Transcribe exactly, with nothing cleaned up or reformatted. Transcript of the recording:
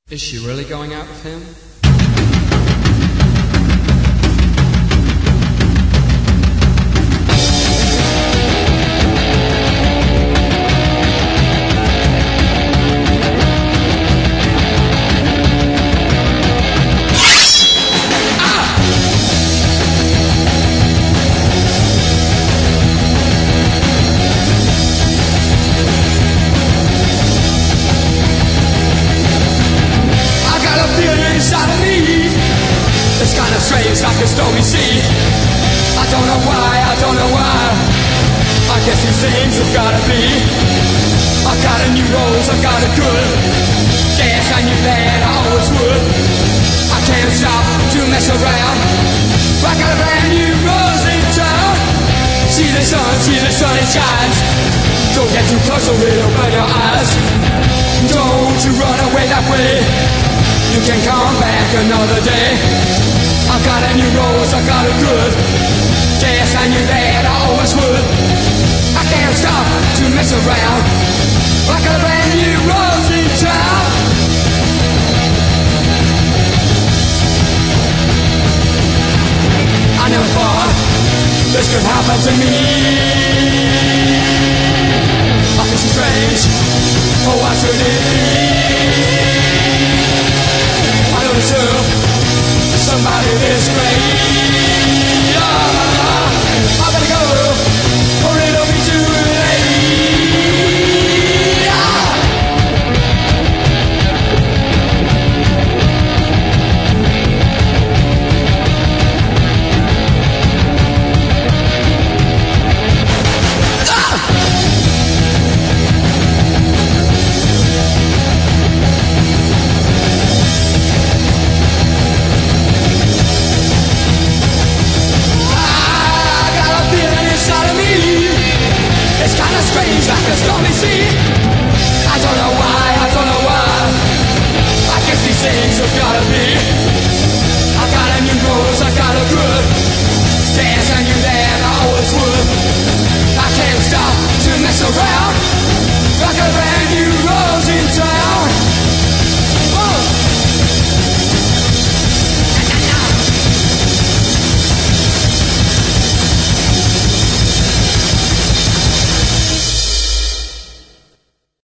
Is she really going out with him? Inside of me, it's kind of strange, like a stormy sea. I don't know why, I don't know why. I guess these things have gotta be. I got a new rose, I got a good. Guess I knew that I always would. I can't stop to mess around. I got a brand new rose in town. See the sun, see the sun, it shines. Don't get too close or it'll burn your eyes. Don't you run away that way. You can come back another day. I got a new rose, I got a good. Guess I knew that I always would. I can't stop to mess around. I got a brand new rose in town. I never thought this could happen to me.